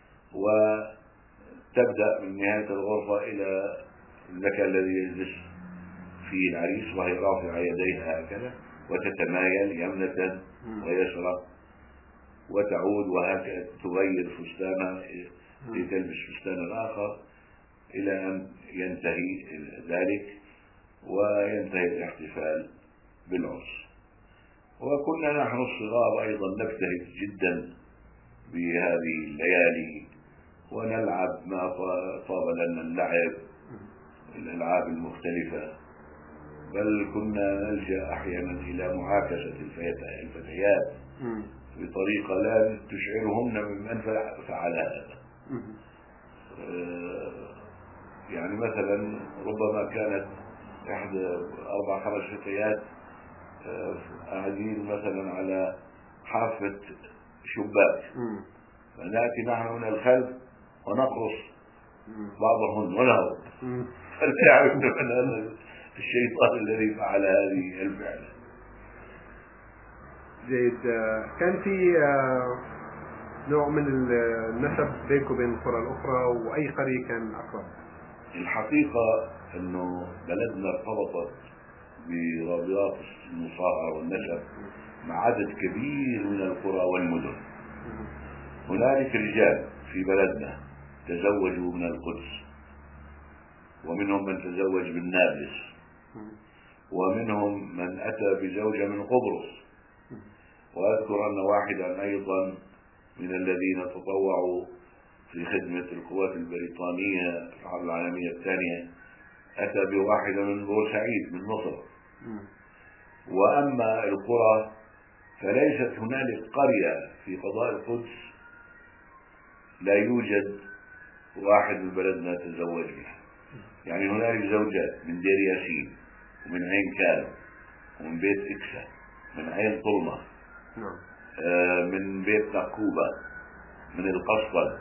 وتبدأ من نهاية الغرفة إلى المكان الذي يجلس فيه العريس، وهي رافعة يديها هكذا وتتمايل يمنة ويسرى، وتعود وهكذا تغير فستانها لتلبس فستانا آخر إلى أن ينتهي ذلك وينتهي الاحتفال بالعرس. وكنا نحن الصغار أيضا نبتهج جدا بهذه الليالي ونلعب ما طاب لنا اللعب، الألعاب المختلفة، بل كنا نلجأ أحيانا إلى معاكسة الفتيات بطريقة لا تشعرهن ممن فعل هذا. يعني مثلا ربما كانت إحدى أربع خمس فتيات قاعدين مثلا على حافة شباك، فنأتي نحن من الخلف ونقرص بعضهن ونهض، فلا يعرف من هذا الشيطان الذي فعل هذه الفعلة. جيد. كان في نوع من النسب بينك وبين القرى الأخرى، وأي قرية كان أقرب؟ الحقيقة أنه بلدنا ارتبطت برابطات المصاهرة والنسب مع عدد كبير من القرى والمدن. هنالك رجال في بلدنا تزوجوا من القدس، ومنهم من تزوج من نابلس، ومنهم من أتى بزوجة من قبرص. وأذكر أن واحدا أيضا من الذين تطوعوا في خدمة القوات البريطانية في الحرب العالمية الثانية أتى بواحدة من بورسعيد من مصر. وأما القرى فليست هنالك قرية في قضاء القدس لا يوجد واحد من بلدنا تزوج بها. يعني هنالك زوجات من دير ياسين ومن عين كارم ومن بيت إكسا، من عين طلمة، آه من بيت نقوبة، من القصبة.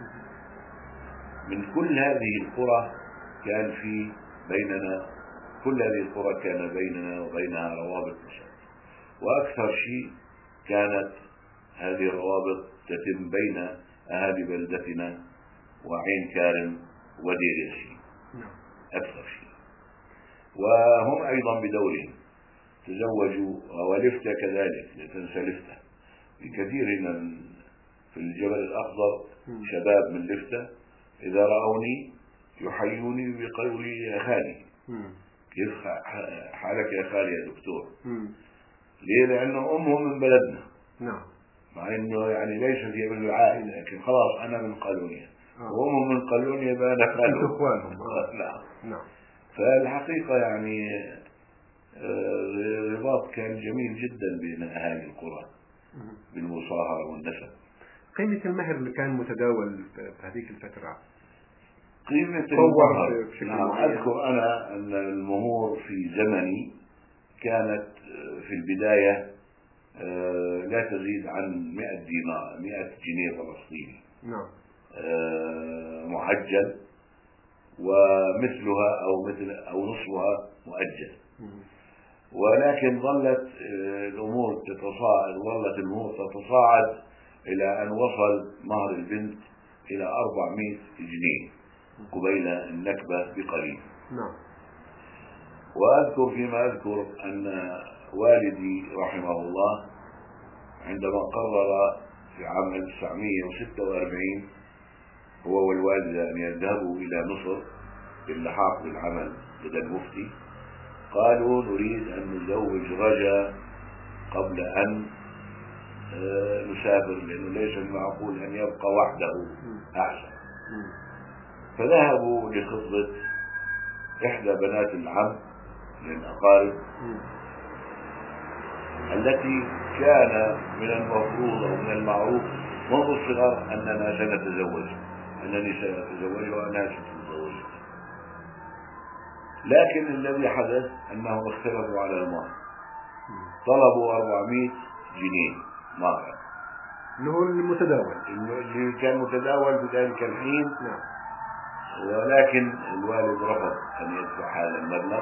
من كل هذه القرى كان في بيننا، كل هذه القرى كان بيننا وبينها روابط نسب، وأكثر شيء كانت هذه الروابط تتم بين أهالي بلدتنا وعين كارم ودير ياسين أكثر شيء. وهم أيضا بدورهم تزوجوا، ولفتة كذلك، لا تنسى لفتة. في كثير من في الجبل الأخضر شباب من لفتة إذا رأوني يحيوني بقولي يا خالي، كيف حالك يا خالي يا دكتور؟ ليه؟ لأنه أمهم من بلدنا، نعم، مع أنه يعني ليست هي من العائلة، لكن خلاص أنا من قالونيا وأمهم من قالونيا بقى أنا خالهم. نعم نعم. فالحقيقة يعني الرباط كان جميل جدا بين أهالي القرى بالمصاهرة والنسب. قيمة المهر اللي كان متداول في هذيك الفترة؟ قيمة المهر، نعم، أذكر أنا أن المهور في زمني كانت في البداية لا تزيد عن مئة دينار، مئة جنيه فلسطيني، نعم، معجل، ومثلها أو مثل أو نصفها مؤجل. ولكن ظلت الأمور تتصاعد، ظلت الأمور تتصاعد إلى أن وصل مهر البنت إلى أربعمائة جنيه قبيل النكبة بقليل. نعم. وأذكر فيما أذكر أن والدي رحمه الله عندما قرر في عام ألف وتسعمائة وستة وأربعين هو والوالدة أن يذهبوا إلى مصر للحاق بالعمل لدى المفتي، قالوا نريد أن نزوج رجا قبل أن نسافر، لأنه ليس المعقول أن يبقى وحده أحسن. فذهبوا لخطبة إحدى بنات العم من الأقارب التي كان من المفروض ومن المعروف منذ الصغر أننا سنتزوج، أنني سأتزوج وأنها ستتزوج. لكن الذي حدث أنهم اختلفوا على المهر، طلبوا أربعمائة جنيه مهرا، اللي هو المتداول، اللي كان متداول بذلك الحين. نعم. ولكن الوالد رفض أن يدفع هذا المبلغ،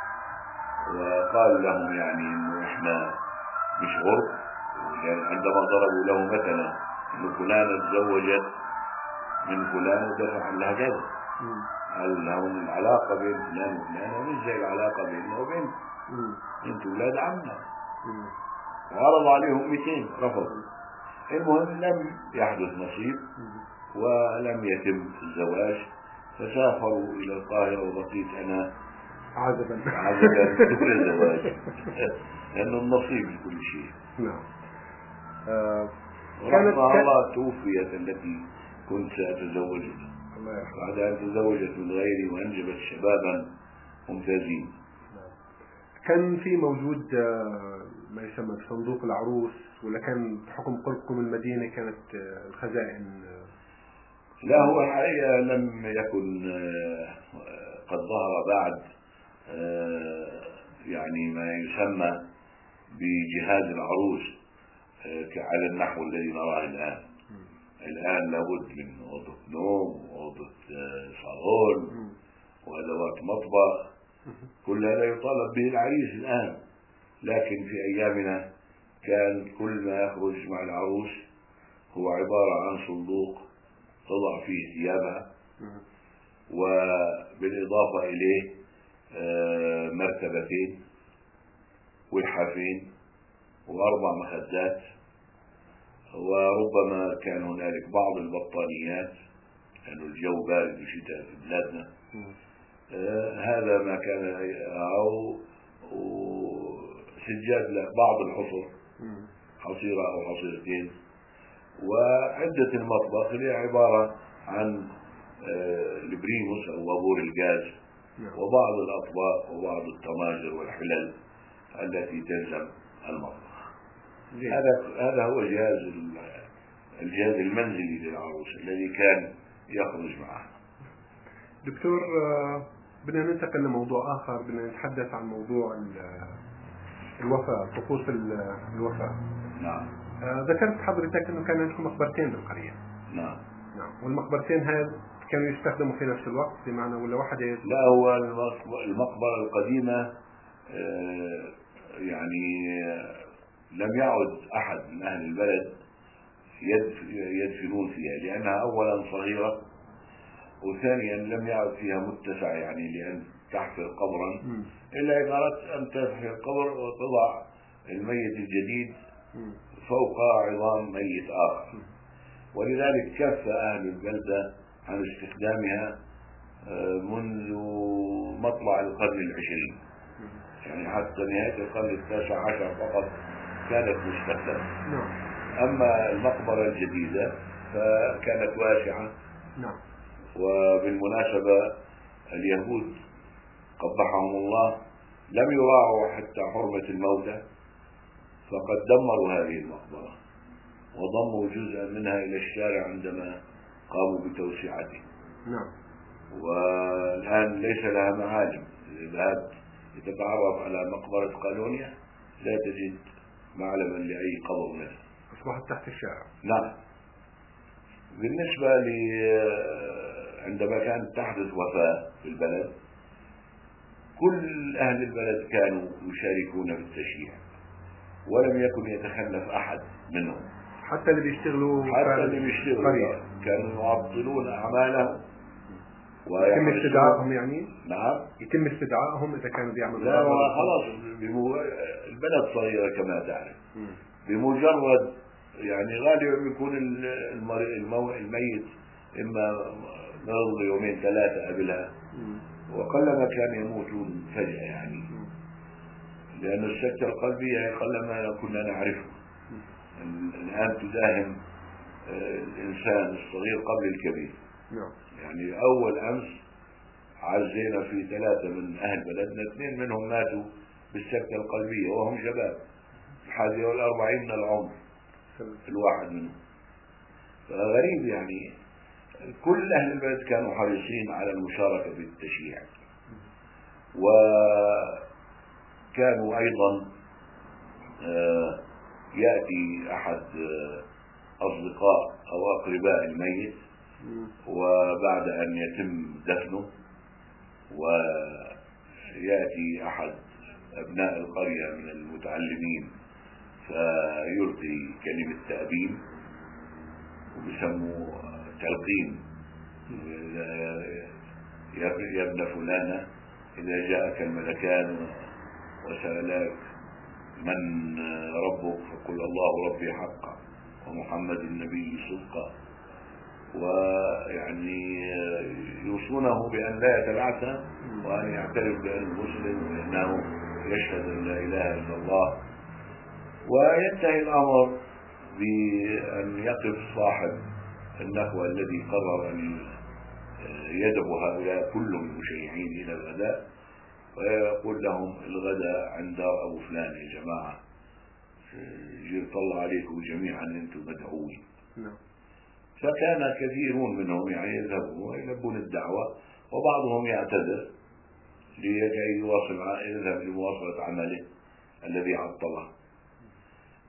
وقال لهم يعني إنه إحنا مش غرب. يعني عندما ضربوا له مثلا إنه فلانة تزوجت من فلان ودفع لها كذا، قال لهم العلاقة بين فلان وفلانة مش زي العلاقة بيننا وبين انتوا ولاد عمنا، وعرض عليهم مئتين رفضوا. المهم لم يحدث نصيب ولم يتم الزواج، فسافروا إلى القاهرة وبقيت أنا عزبا عزبا دون الزواج لأنه النصيب لكل شيء. نعم. آه كانت الله توفيت التي كنت سأتزوجها بعد أن تزوجت من غيري وأنجبت شبابا ممتازين. كان في موجود ما يسمى صندوق العروس، ولا كان بحكم قربكم المدينة كانت الخزائن؟ لا، هو الحقيقة لم يكن قد ظهر بعد يعني ما يسمى بجهاز العروس على النحو الذي نراه الآن. الآن لابد من أوضة نوم وأوضة صالون وأدوات مطبخ، كل هذا يطالب به العريس الآن. لكن في أيامنا كان كل ما يخرج مع العروس هو عبارة عن صندوق تضع فيه ثيابها، وبالإضافة إليه مرتبتين والحافين وأربع مخدات، وربما كان هنالك بعض البطانيات لأن الجو بارد وشتاء في بلادنا. آه هذا ما كان، أو سجاد بعض الحصر، حصيرة أو حصيرتين، وعدة المطبخ اللي هي عبارة عن آه البريموس أو وابور الغاز، وبعض الأطباق وبعض الطماجر والحلل التي تلزم المطبخ. هذا هذا هو جهاز الجهاز المنزلي للعروس الذي كان يخرج معه. دكتور، بدنا ننتقل لموضوع آخر، بدنا نتحدث عن موضوع الوفاة، طقوس الوفاة. نعم. ذكرت حضرتك أنه كان عندكم مقبرتين بالقرية. نعم. نعم. والمقبرتين هذا كانوا يستخدموا في نفس الوقت، بمعنى ولا واحدة؟ لا، هو المقبرة القديمة يعني لم يعد أحد من أهل البلد يدفنون فيها، لأنها أولا صغيرة، وثانيا لم يعد فيها متسع يعني لأن تحفر قبرا، إلا إذا أردت أن تحفر قبر وتضع الميت الجديد فوق عظام ميت آخر. ولذلك كف أهل البلدة عن استخدامها منذ مطلع القرن العشرين، يعني حتى نهاية القرن التاسع عشر فقط كانت مستخدمة. أما المقبرة الجديدة فكانت واسعة. نعم. وبالمناسبة اليهود قبحهم الله لم يراعوا حتى حرمة الموتى، فقد دمروا هذه المقبرة وضموا جزءا منها إلى الشارع عندما قاموا بتوسعته. نعم. والآن ليس لها معالم. إذا تتعرف على مقبرة قالونيا لا تجد معلما لأي قبر منها، أصبحت تحت الشارع. نعم. بالنسبة ل عندما كانت تحدث وفاة في البلد، كل أهل البلد كانوا يشاركون في التشييع، ولم يكن يتخلف أحد منهم، حتى اللي بيشتغلوا حتى اللي بيشتغلوا كانوا يعطلون أعمالهم يتم استدعائهم. يعني نعم، يتم استدعائهم إذا كانوا بيعملوا. لا خلاص، بمو... البلد صغيرة كما تعرف. م. بمجرد يعني غالبا يكون المو... الميت إما مرض يومين ثلاثة قبلها، وقلما كان يموتون فجأة يعني، م. لأن السكتة القلبية قلما كنا نعرفه. الآن تداهم الإنسان الصغير قبل الكبير. نعم. يعني أول أمس عزينا في ثلاثة من أهل بلدنا، اثنين منهم ماتوا بالسكتة القلبية وهم شباب الحادية والأربعين من العمر الواحد منهم. فغريب يعني كل أهل البلد كانوا حريصين على المشاركة في التشييع، وكانوا أيضا يأتي أحد أصدقاء أو أقرباء الميت وبعد أن يتم دفنه، ويأتي أحد أبناء القرية من المتعلمين فيلقي كلمة تأبين وبيسموا تلقين: يا ابن فلانة إذا جاءك الملكان وسألاك من ربك فقل الله ربي حقا ومحمد النبي صدقا، ويعني يوصونه بأن لا يتبعث وأن يعترف بأنه مسلم وأنه يشهد أن لا إله إلا الله. وينتهي الأمر بأن يقف صاحب النخوة الذي قرر أن يدعو هؤلاء كلهم مشيعين إلى الغداء، ويقول لهم: الغداء عند دار أبو فلان يا جماعة، جير طلع عليكم جميعا أنتم مدعوين. فكان كثيرون منهم يعني يذهبون ويلبون الدعوة، وبعضهم يعتذر لكي يواصل يذهب لمواصلة عمله الذي عطله.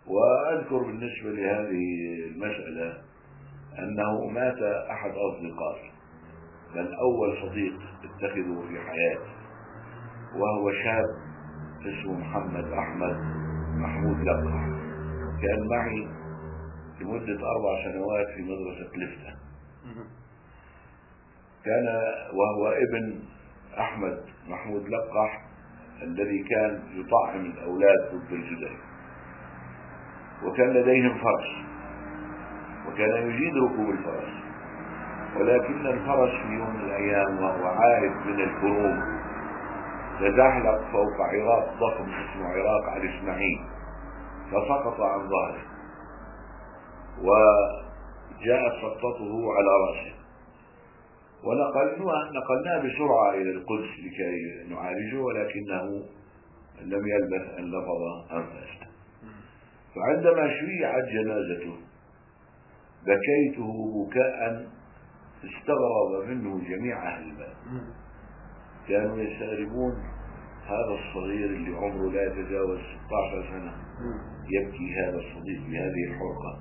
وأذكر بالنسبة لهذه المسألة أنه مات أحد أصدقائي، بل أول صديق اتخذه في حياتي، وهو شاب اسمه محمد أحمد محمود لقح، كان معي لمدة أربع سنوات في مدرسة لفتة. كان وهو ابن أحمد محمود لقح الذي كان يطعم الأولاد ضد الجدري، وكان لديهم فرس، وكان يجيد ركوب الفرس، ولكن الفرس في يوم من الأيام وهو عائد من الكروم تزحلق فوق عراق ضخم اسمه عراق علي إسماعيل، فسقط عن ظهره وجاءت سقطته على رأسه، ونقلناه بسرعة إلى القدس لكي نعالجه، ولكنه لم يلبث أن لفظ أنفاسه. فعندما شيعت جنازته بكيته بكاء استغرب منه جميع أهل البلد، كانوا يستغربون هذا الصغير اللي عمره لا يتجاوز ستة عشر سنة يبكي هذا الصديق بهذه الحرقة.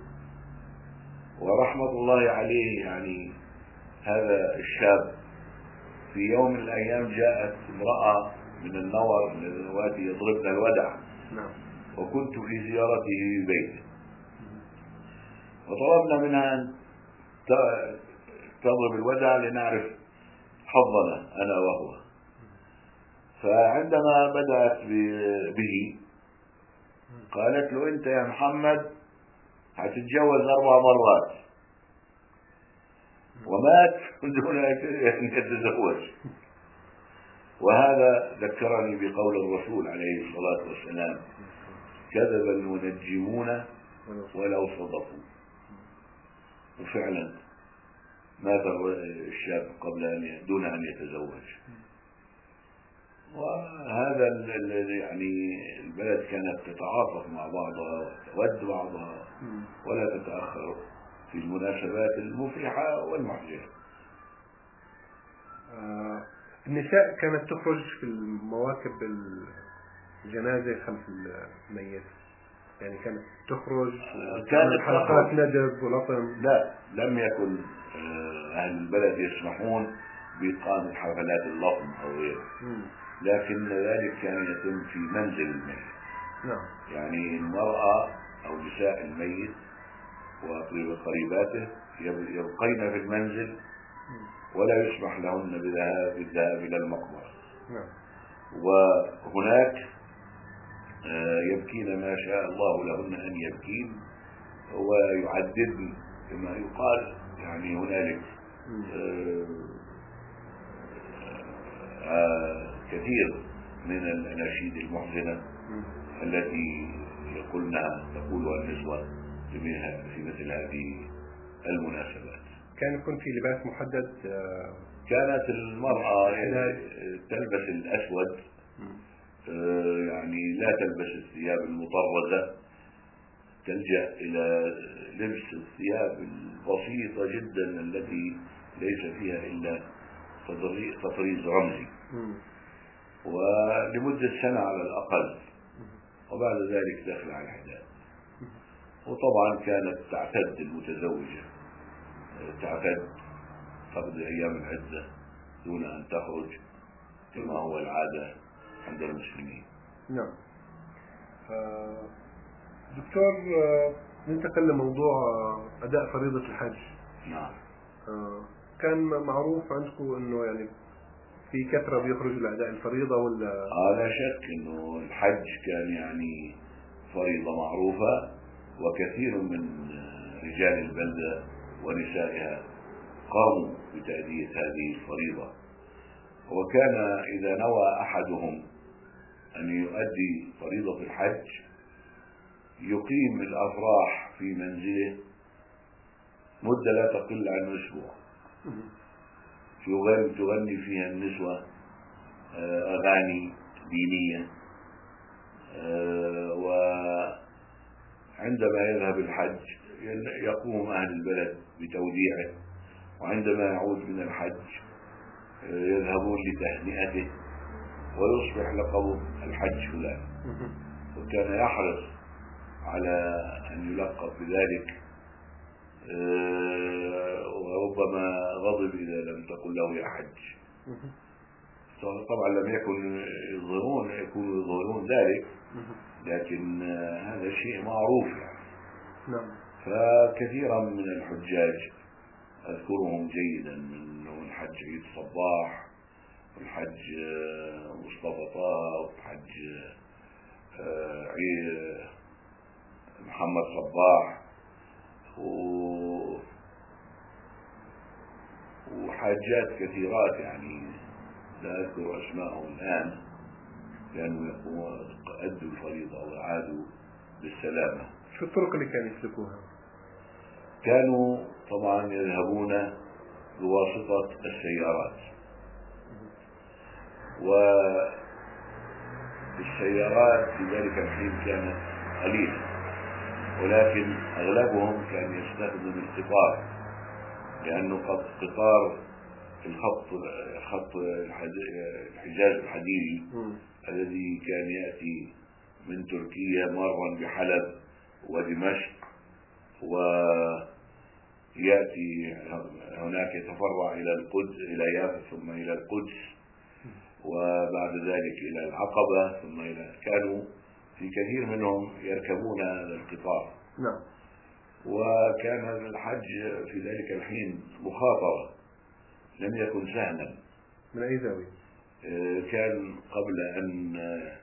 ورحمة الله عليه، يعني هذا الشاب في يوم من الأيام جاءت امرأة من النور من الوادي يضربن الودع، وكنت في زيارته في بيته، وطلبنا منها أن تضرب الودع لنعرف حظنا أنا وهو. فعندما بدأت به قالت له: أنت يا محمد هتتجوز أربع مرات. ومات دون أن يتزوج. وهذا ذكرني بقول الرسول عليه الصلاة والسلام: كذب المنجمون ولو صدقوا. وفعلا مات الشاب قبل أن دون أن يتزوج. وهذا يعني البلد كانت تتعاطف مع بعضها وتود بعضها ولا تتأخر في المناسبات المفرحة والمحزنة. آه النساء كانت تخرج في المواكب الجنازة خلف الميت، يعني كانت تخرج آه كانت حلقات ندب ولطم. لا، لم يكن أهل البلد يسمحون بإقامة حفلات اللطم أو غيره، لكن ذلك كان يتم في منزل الميت. نعم. يعني المرأة أو نساء الميت وقريباته يبقين في المنزل ولا يسمح لهن بالذهاب إلى المقبرة. نعم. وهناك يبكين ما شاء الله لهن أن يبكين ويعددن كما يقال، يعني هنالك كثير من الأناشيد المحزنة التي يقولنها تقولها النسوة في مثل هذه المناسبات. كان يكون في لباس محدد. كانت المرأة تلبس الأسود، يعني لا تلبس الثياب المطرزة، تلجأ إلى لبس الثياب البسيطة جدا التي ليس فيها إلا تطريز رمزي، ولمدة سنة على الأقل، وبعد ذلك دخل على الحداد. وطبعا كانت تعتد المتزوجة تعتد تقضي أيام العدة دون أن تخرج كما هو العادة عند المسلمين. نعم. دكتور، ننتقل لموضوع أداء فريضة الحج. نعم. كان معروف عندكم أنه يعني في كثرة بيخرجوا لأداء الفريضة ولا؟ آه لا شك أنه الحج كان يعني فريضة معروفة، وكثير من رجال البلدة ونسائها قاموا بتأدية هذه الفريضة. وكان إذا نوى أحدهم أن يؤدي فريضة الحج يقيم الأفراح في منزله مدة لا تقل عن أسبوع، تغني فيها النسوة أغاني دينية، وعندما يذهب الحج يقوم أهل البلد بتوديعه، وعندما يعود من الحج يذهبون لتهنئته ويصبح لقبه الحج فلان. وكان يحرص على أن يلقب بذلك، وربما غضب إذا لم تقل له يا حج. طبعا لم يكن يظهرون يكونوا يظهرون ذلك، لكن هذا شيء معروف يعني. نعم. فكثيرا من الحجاج أذكرهم جيدا، من الحج عيد صباح، والحج مصطفى طه، والحج محمد صباح، وحاجات كثيرات يعني لا أذكر أسماءهم الآن، كانوا أدوا الفريضة وعادوا بالسلامة. شو الطرق اللي كانوا يسلكوها؟ كانوا طبعا يذهبون بواسطة السيارات، والسيارات في ذلك الحين كانت قليلة، ولكن أغلبهم كان يستخدم القطار، لأنه قطار الخط خط الحجاز الحديدي الذي كان يأتي من تركيا مرا بحلب ودمشق، ويأتي هناك يتفرع إلى القدس، إلى يافا، ثم إلى القدس، وبعد ذلك إلى العقبة، ثم إلى كانوا في كثير منهم يركبون هذا القطار. نعم. وكان الحج في ذلك الحين مخاطرة، لم يكن سهلا. من أي زاوية؟ كان قبل أن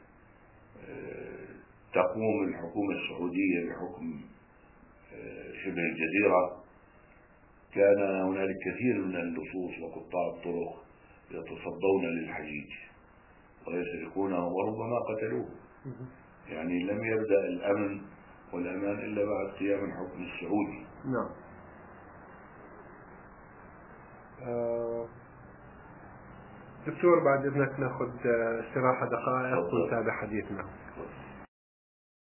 تقوم الحكومة السعودية بحكم شبه الجزيرة، كان هنالك كثير من اللصوص وقطاع الطرق يتصدون للحجيج ويسرقونهم وربما قتلوه. يعني لم يبدأ الأمن والأمان إلا بعد قيام الحكم السعودي. نعم. آه دكتور، بعد إذنك ناخذ استراحة دقائق ونتابع حديثنا.